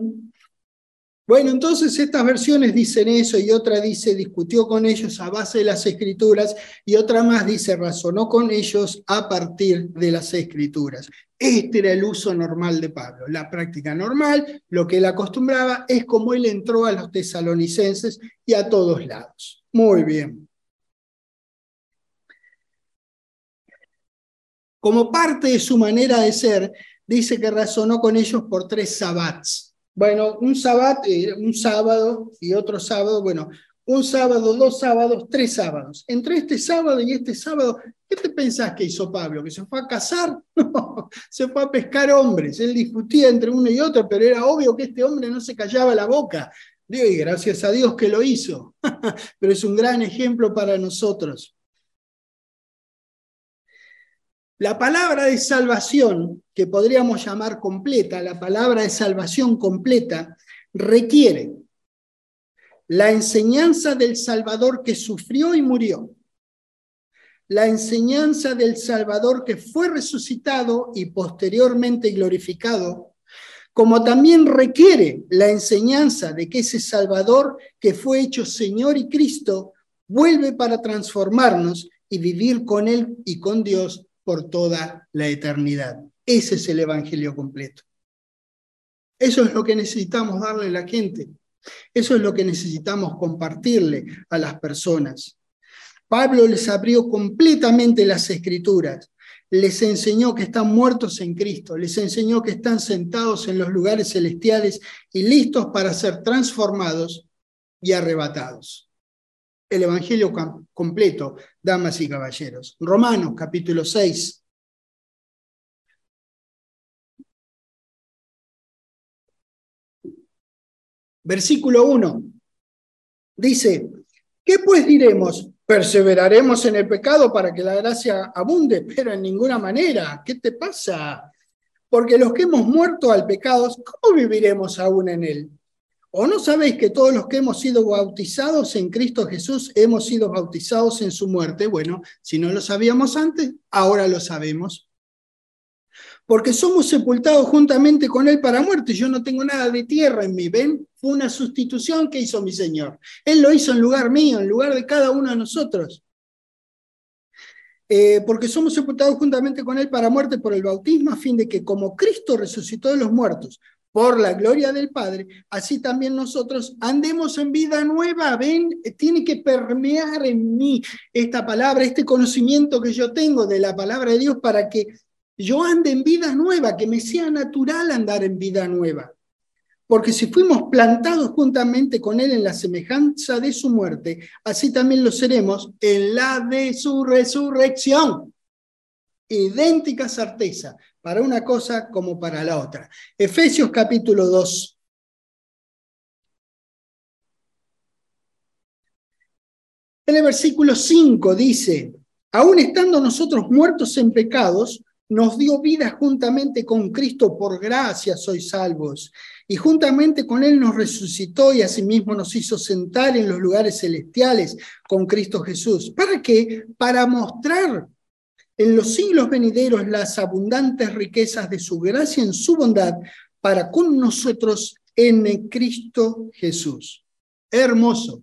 Bueno, entonces estas versiones dicen eso y otra dice discutió con ellos a base de las Escrituras y otra más dice razonó con ellos a partir de las Escrituras. Este era el uso normal de Pablo, la práctica normal, lo que él acostumbraba es como él entró a los tesalonicenses y a todos lados. Muy bien. Como parte de su manera de ser, dice que razonó con ellos por tres sabats. Bueno, un sabat, eh, un sábado y otro sábado, bueno, un sábado, dos sábados, tres sábados. Entre este sábado y este sábado, ¿qué te pensás que hizo Pablo? ¿Que se fue a casar? No, se fue a pescar hombres. Él discutía entre uno y otro, pero era obvio que este hombre no se callaba la boca. Digo, y gracias a Dios que lo hizo. Pero es un gran ejemplo para nosotros. La palabra de salvación, que podríamos llamar completa, la palabra de salvación completa, requiere la enseñanza del Salvador que sufrió y murió, la enseñanza del Salvador que fue resucitado y posteriormente glorificado, como también requiere la enseñanza de que ese Salvador que fue hecho Señor y Cristo vuelve para transformarnos y vivir con Él y con Dios por toda la eternidad. Ese es el evangelio completo. Eso es lo que necesitamos darle a la gente. Eso es lo que necesitamos compartirle a las personas. Pablo les abrió completamente las Escrituras. Les enseñó que están muertos en Cristo. Les enseñó que están sentados en los lugares celestiales y listos para ser transformados y arrebatados. El evangelio completo, damas y caballeros. Romanos, capítulo seis. Versículo uno. Dice, ¿qué pues diremos? ¿Perseveraremos en el pecado para que la gracia abunde? Pero en ninguna manera. ¿Qué te pasa? Porque los que hemos muerto al pecado, ¿cómo viviremos aún en él? ¿O no sabéis que todos los que hemos sido bautizados en Cristo Jesús hemos sido bautizados en su muerte? Bueno, si no lo sabíamos antes, ahora lo sabemos. Porque somos sepultados juntamente con él para muerte. Yo no tengo nada de tierra en mí, ¿ven? Fue una sustitución que hizo mi Señor. Él lo hizo en lugar mío, en lugar de cada uno de nosotros. Eh, porque somos sepultados juntamente con él para muerte por el bautismo, a fin de que como Cristo resucitó de los muertos por la gloria del Padre, así también nosotros andemos en vida nueva. ¿Ven? Tiene que permear en mí esta palabra, este conocimiento que yo tengo de la palabra de Dios para que yo ande en vida nueva, que me sea natural andar en vida nueva. Porque si fuimos plantados juntamente con él en la semejanza de su muerte, así también lo seremos en la de su resurrección. Idéntica certeza, para una cosa como para la otra. Efesios capítulo dos. En el versículo cinco dice, aún estando nosotros muertos en pecados, nos dio vida juntamente con Cristo, por gracia sois salvos. Y juntamente con él nos resucitó y asimismo nos hizo sentar en los lugares celestiales con Cristo Jesús. ¿Para qué? Para mostrar en los siglos venideros las abundantes riquezas de su gracia en su bondad para con nosotros en Cristo Jesús. Hermoso.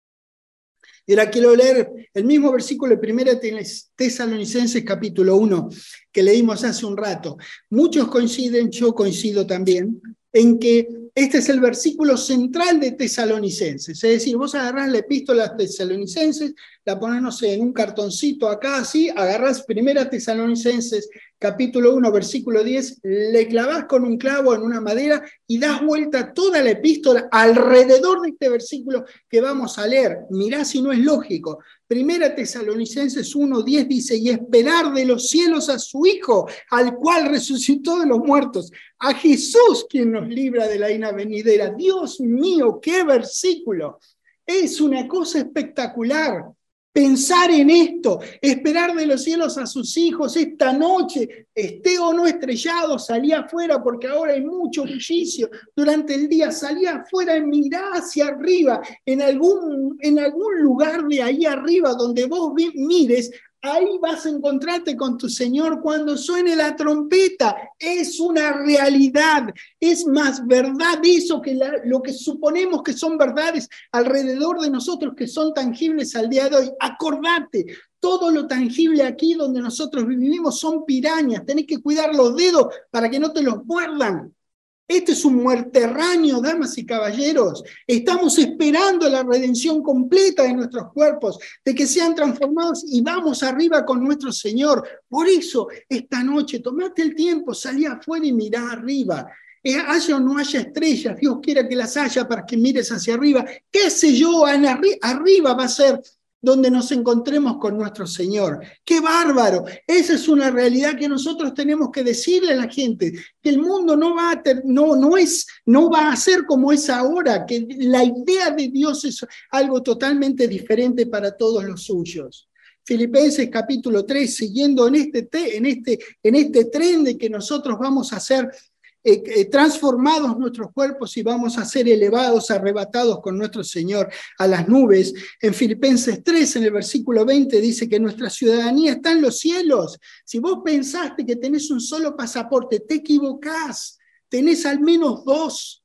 Y ahora quiero leer el mismo versículo de primera Tesalonicenses capítulo uno que leímos hace un rato. Muchos coinciden, yo coincido también, en que este es el versículo central de Tesalonicenses. Es decir, vos agarrás la epístola Tesalonicenses, la ponés, no sé, en un cartoncito acá, así, agarrás primera Tesalonicenses capítulo uno, versículo diez, le clavás con un clavo en una madera y das vuelta toda la epístola alrededor de este versículo que vamos a leer. Mirá si no es lógico. Primera Tesalonicenses uno diez dice, y esperar de los cielos a su Hijo, al cual resucitó de los muertos, a Jesús quien nos libra de la ira venidera. Dios mío, qué versículo. Es una cosa espectacular. Pensar en esto, esperar de los cielos a sus hijos esta noche, esté o no estrellado, salí afuera porque ahora hay mucho bullicio durante el día, salí afuera y mirá hacia arriba, en algún, en algún lugar de ahí arriba donde vos vi, mires, ahí vas a encontrarte con tu Señor cuando suene la trompeta. Es una realidad, es más verdad eso que la, lo que suponemos que son verdades alrededor de nosotros, que son tangibles al día de hoy. Acordate, todo lo tangible aquí donde nosotros vivimos son pirañas, tenés que cuidar los dedos para que no te los muerdan. Este es un muerterráneo, damas y caballeros. Estamos esperando la redención completa de nuestros cuerpos, de que sean transformados y vamos arriba con nuestro Señor. Por eso, esta noche, tomate el tiempo, salí afuera y mirá arriba. Eh, haya o no haya estrellas, Dios quiera que las haya para que mires hacia arriba. ¿Qué sé yo? Arri- arriba va a ser donde nos encontremos con nuestro Señor. ¡Qué bárbaro! Esa es una realidad que nosotros tenemos que decirle a la gente, que el mundo no va a, ter, no, no es, no va a ser como es ahora, que la idea de Dios es algo totalmente diferente para todos los suyos. Filipenses capítulo tres, siguiendo en este, en este, en este tren de que nosotros vamos a ser Eh, eh, transformados nuestros cuerpos y vamos a ser elevados, arrebatados con nuestro Señor a las nubes. En Filipenses tres, en el versículo veinte, dice que nuestra ciudadanía está en los cielos. Si vos pensaste que tenés un solo pasaporte, te equivocás. Tenés al menos dos.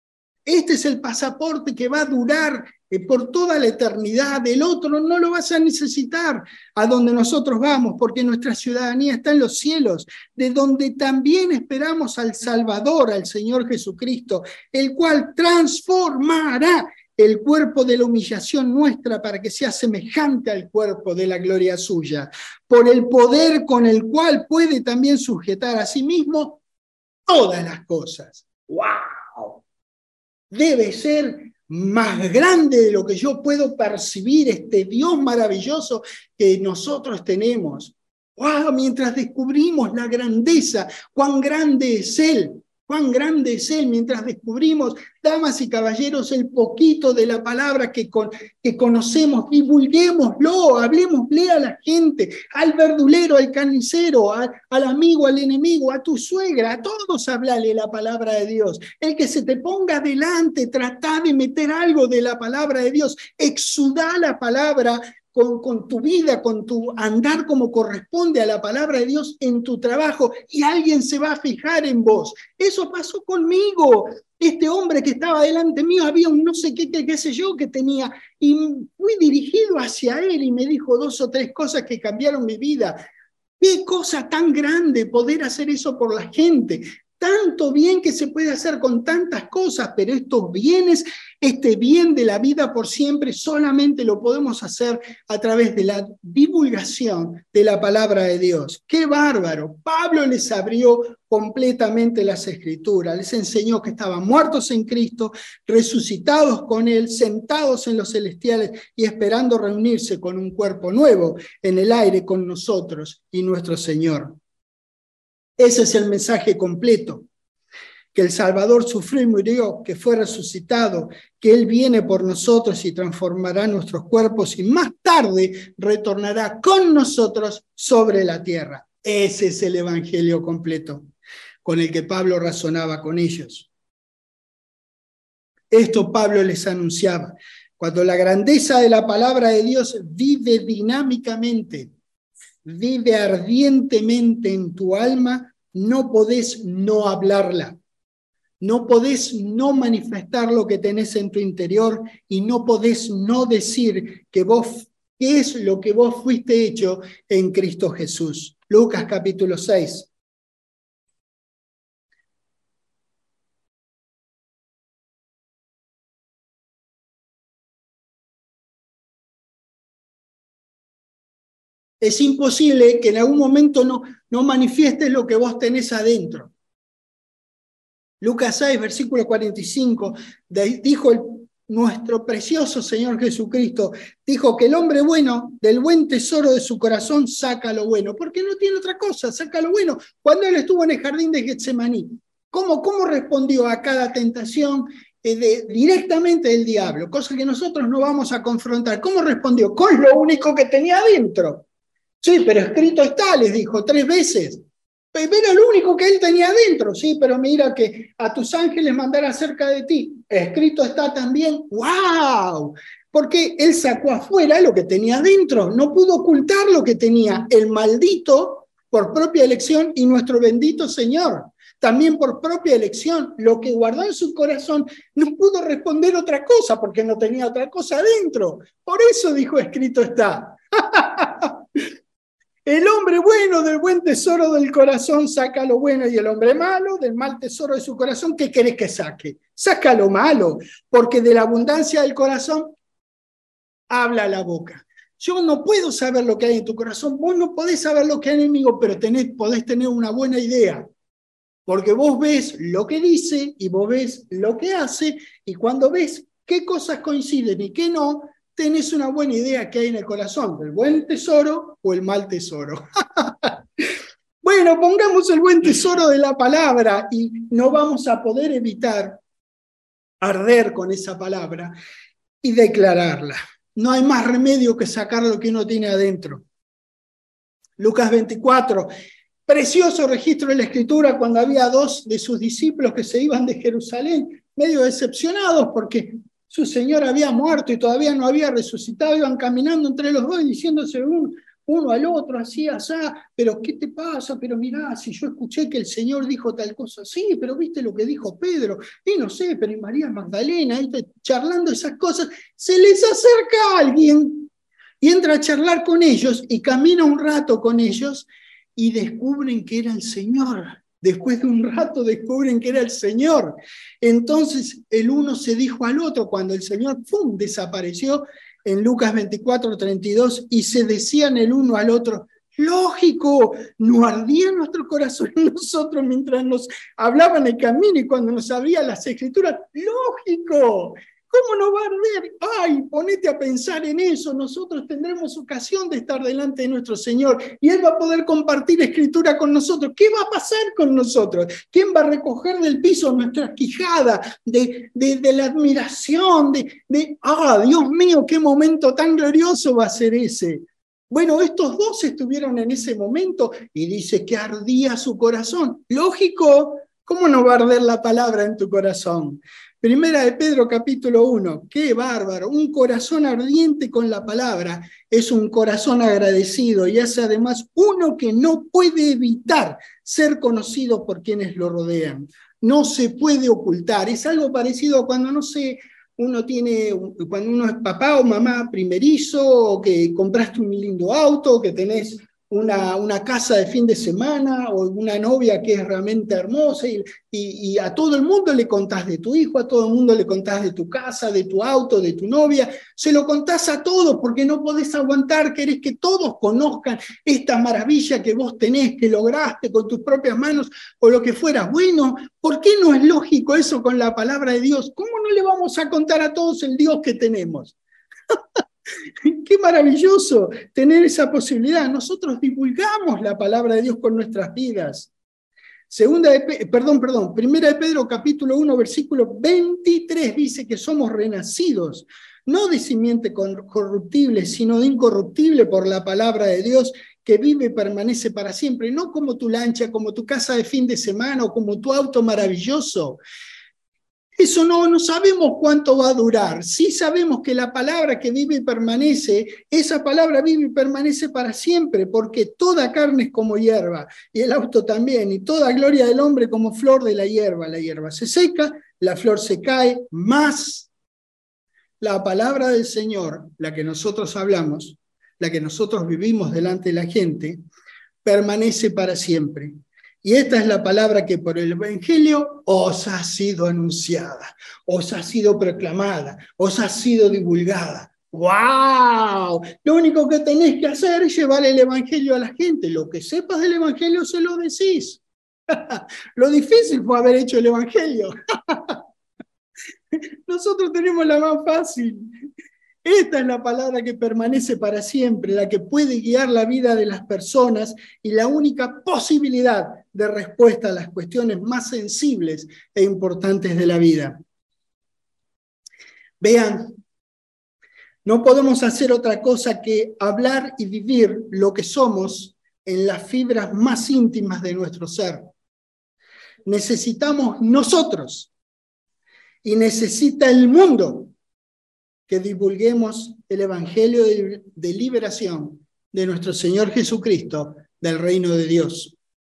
Este es el pasaporte que va a durar eh, por toda la eternidad. El otro no lo vas a necesitar a donde nosotros vamos, porque nuestra ciudadanía está en los cielos, de donde también esperamos al Salvador, al Señor Jesucristo, el cual transformará el cuerpo de la humillación nuestra para que sea semejante al cuerpo de la gloria suya, por el poder con el cual puede también sujetar a sí mismo todas las cosas. ¡Wow! Debe ser más grande de lo que yo puedo percibir, este Dios maravilloso que nosotros tenemos. ¡Wow! Mientras descubrimos la grandeza, cuán grande es Él, cuán grande es Él, mientras descubrimos, damas y caballeros, el poquito de la palabra que, con, que conocemos, divulguémoslo, hablemosle a la gente, al verdulero, al carnicero, a, al amigo, al enemigo, a tu suegra, a todos hablale la palabra de Dios. El que se te ponga delante, trata de meter algo de la palabra de Dios, exudá la palabra, Con, con tu vida, con tu andar como corresponde a la palabra de Dios en tu trabajo, y alguien se va a fijar en vos. Eso pasó conmigo. Este hombre que estaba delante mío, había un no sé qué, qué, qué sé yo que tenía, y fui dirigido hacia él y me dijo dos o tres cosas que cambiaron mi vida. Qué cosa tan grande poder hacer eso por la gente. Tanto bien que se puede hacer con tantas cosas, pero estos bienes, este bien de la vida por siempre, solamente lo podemos hacer a través de la divulgación de la palabra de Dios. ¡Qué bárbaro! Pablo les abrió completamente las Escrituras, les enseñó que estaban muertos en Cristo, resucitados con Él, sentados en los celestiales y esperando reunirse con un cuerpo nuevo en el aire con nosotros y nuestro Señor. Ese es el mensaje completo, que el Salvador sufrió y murió, que fue resucitado, que Él viene por nosotros y transformará nuestros cuerpos y más tarde retornará con nosotros sobre la tierra. Ese es el evangelio completo con el que Pablo razonaba con ellos. Esto Pablo les anunciaba. Cuando la grandeza de la palabra de Dios vive dinámicamente, vive ardientemente en tu alma, no podés no hablarla, no podés no manifestar lo que tenés en tu interior y no podés no decir que vos, qué es lo que vos fuiste hecho en Cristo Jesús. Lucas capítulo seis. Es imposible que en algún momento no, no manifiestes lo que vos tenés adentro. Lucas seis, versículo cuarenta y cinco, dijo el, nuestro precioso Señor Jesucristo, dijo que el hombre bueno, del buen tesoro de su corazón, saca lo bueno, porque no tiene otra cosa, saca lo bueno. Cuando él estuvo en el jardín de Getsemaní, ¿cómo, cómo respondió a cada tentación eh, de, directamente del diablo? Cosa que nosotros no vamos a confrontar. ¿Cómo respondió? Con lo único que tenía adentro. Sí, pero escrito está, les dijo tres veces. Pero era lo único que él tenía adentro. Sí, pero mira que a tus ángeles mandará cerca de ti. Escrito está también. ¡Wow! Porque él sacó afuera lo que tenía adentro. No pudo ocultar lo que tenía el maldito por propia elección y nuestro bendito Señor. También por propia elección, lo que guardó en su corazón no pudo responder otra cosa porque no tenía otra cosa adentro. Por eso dijo, escrito está. El hombre bueno del buen tesoro del corazón saca lo bueno y el hombre malo del mal tesoro de su corazón, ¿qué querés que saque? Saca lo malo, porque de la abundancia del corazón habla la boca. Yo no puedo saber lo que hay en tu corazón, vos no podés saber lo que hay en mí, pero tenés, podés tener una buena idea, porque vos ves lo que dice y vos ves lo que hace, y cuando ves qué cosas coinciden y qué no, tenés una buena idea que hay en el corazón, el buen tesoro o el mal tesoro. Bueno, pongamos el buen tesoro de la palabra y no vamos a poder evitar arder con esa palabra y declararla. No hay más remedio que sacar lo que uno tiene adentro. Lucas veinticuatro, precioso registro de la Escritura cuando había dos de sus discípulos que se iban de Jerusalén, medio decepcionados porque su Señor había muerto y todavía no había resucitado, iban caminando entre los dos y diciéndose uno, uno al otro, así, así, pero ¿qué te pasa? Pero mirá, si yo escuché que el Señor dijo tal cosa, sí, pero viste lo que dijo Pedro, y no sé, pero y María Magdalena, y charlando esas cosas, se les acerca a alguien y entra a charlar con ellos y camina un rato con ellos y descubren que era el Señor. Después de un rato descubren que era el Señor. Entonces el uno se dijo al otro cuando el Señor ¡pum!, desapareció en Lucas veinticuatro, treinta y dos, y se decían el uno al otro, lógico, no ardía nuestro corazón en nosotros mientras nos hablaban el camino y cuando nos abrían las Escrituras, lógico. ¿Cómo no va a arder? Ay, ponete a pensar en eso. Nosotros tendremos ocasión de estar delante de nuestro Señor y Él va a poder compartir Escritura con nosotros. ¿Qué va a pasar con nosotros? ¿Quién va a recoger del piso nuestra quijada de, de, de la admiración? De, de, ah, Dios mío, qué momento tan glorioso va a ser ese. Bueno, estos dos estuvieron en ese momento y dice que ardía su corazón. Lógico, ¿cómo no va a arder la palabra en tu corazón? Primera de Pedro capítulo uno, qué bárbaro, un corazón ardiente con la palabra es un corazón agradecido y es además uno que no puede evitar ser conocido por quienes lo rodean. No se puede ocultar, es algo parecido a cuando, no sé, uno tiene, cuando uno es papá o mamá primerizo, o que compraste un lindo auto, o que tenés Una, una casa de fin de semana o una novia que es realmente hermosa y, y, y a todo el mundo le contás de tu hijo, a todo el mundo le contás de tu casa, de tu auto, de tu novia, se lo contás a todos porque no podés aguantar, querés que todos conozcan esta maravilla que vos tenés, que lograste con tus propias manos o lo que fuera. Bueno, ¿por qué no es lógico eso con la palabra de Dios? ¿Cómo no le vamos a contar a todos el Dios que tenemos? Qué maravilloso tener esa posibilidad. Nosotros divulgamos la palabra de Dios con nuestras vidas. Segunda de, perdón, perdón, Primera de Pedro capítulo uno, versículo veintitrés dice que somos renacidos, no de simiente corruptible, sino de incorruptible por la palabra de Dios que vive y permanece para siempre, no como tu lancha, como tu casa de fin de semana o como tu auto maravilloso. Eso no, no sabemos cuánto va a durar. Sí sabemos que la palabra que vive y permanece, esa palabra vive y permanece para siempre, porque toda carne es como hierba, y el auto también, y toda gloria del hombre como flor de la hierba. La hierba se seca, la flor se cae, más la palabra del Señor, la que nosotros hablamos, la que nosotros vivimos delante de la gente, permanece para siempre. Y esta es la palabra que por el Evangelio os ha sido anunciada, os ha sido proclamada, os ha sido divulgada. ¡Wow! Lo único que tenés que hacer es llevar el Evangelio a la gente. Lo que sepas del Evangelio se lo decís. Lo difícil fue haber hecho el Evangelio. Nosotros tenemos la más fácil. Esta es la palabra que permanece para siempre, la que puede guiar la vida de las personas y la única posibilidad de respuesta a las cuestiones más sensibles e importantes de la vida. Vean, no podemos hacer otra cosa que hablar y vivir lo que somos en las fibras más íntimas de nuestro ser. Necesitamos nosotros y necesita el mundo que divulguemos el Evangelio de, de liberación de nuestro Señor Jesucristo, del reino de Dios.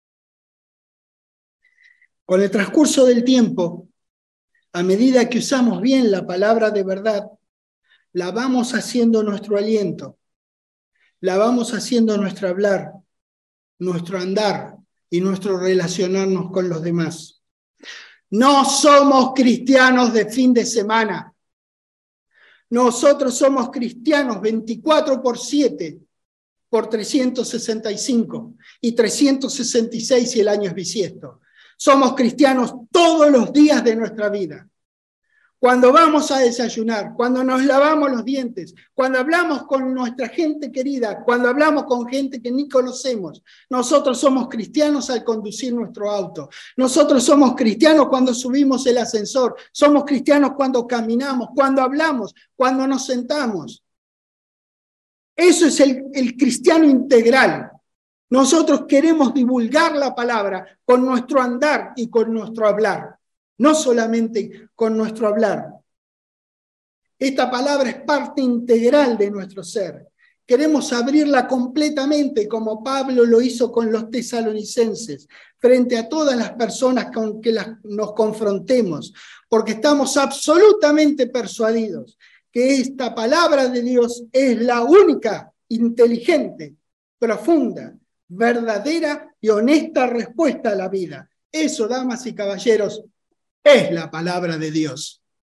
Con el transcurso del tiempo, a medida que usamos bien la palabra de verdad, la vamos haciendo nuestro aliento, la vamos haciendo nuestro hablar, nuestro andar y nuestro relacionarnos con los demás. No somos cristianos de fin de semana. Nosotros somos cristianos veinticuatro por siete, por trescientos sesenta y cinco, y trescientos sesenta y seis si el año es bisiesto. Somos cristianos todos los días de nuestra vida. Cuando vamos a desayunar, cuando nos lavamos los dientes, cuando hablamos con nuestra gente querida, cuando hablamos con gente que ni conocemos, nosotros somos cristianos al conducir nuestro auto. Nosotros somos cristianos cuando subimos el ascensor. Somos cristianos cuando caminamos, cuando hablamos, cuando nos sentamos. Eso es el, el cristiano integral. Nosotros queremos divulgar la palabra con nuestro andar y con nuestro hablar. No solamente con nuestro hablar. Esta palabra es parte integral de nuestro ser. Queremos abrirla completamente, como Pablo lo hizo con los tesalonicenses, frente a todas las personas con que las, nos confrontemos, porque estamos absolutamente persuadidos que esta palabra de Dios es la única, inteligente, profunda, verdadera y honesta respuesta a la vida. Eso, damas y caballeros, es la palabra de Dios.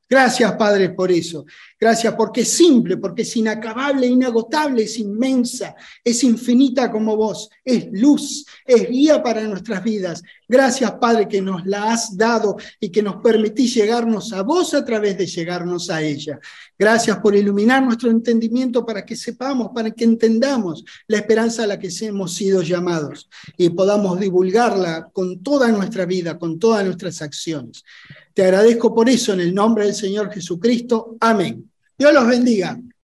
Gracias, Padre, por eso. Gracias porque es simple, porque es inacabable, inagotable, es inmensa, es infinita como vos, es luz, es guía para nuestras vidas. Gracias, Padre, que nos la has dado y que nos permitís llegarnos a vos a través de llegarnos a ella. Gracias por iluminar nuestro entendimiento para que sepamos, para que entendamos la esperanza a la que hemos sido llamados y podamos divulgarla con toda nuestra vida, con todas nuestras acciones. Te agradezco por eso en el nombre del Señor Jesucristo. Amén. Dios los bendiga.